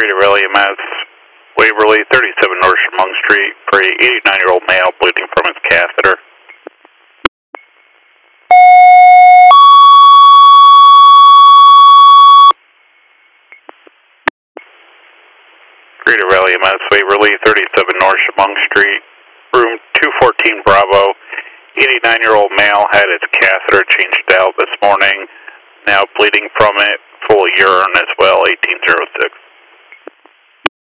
Greater Raleigh MS, Waverly, 37 North Chemung Street, for a 89-year-old male bleeding from his catheter. Greater Raleigh MS, Waverly, 37 North Chemung Street, room 214 Bravo. 89-year-old male had his catheter changed out this morning, now bleeding from it, full of urine as well, 1806.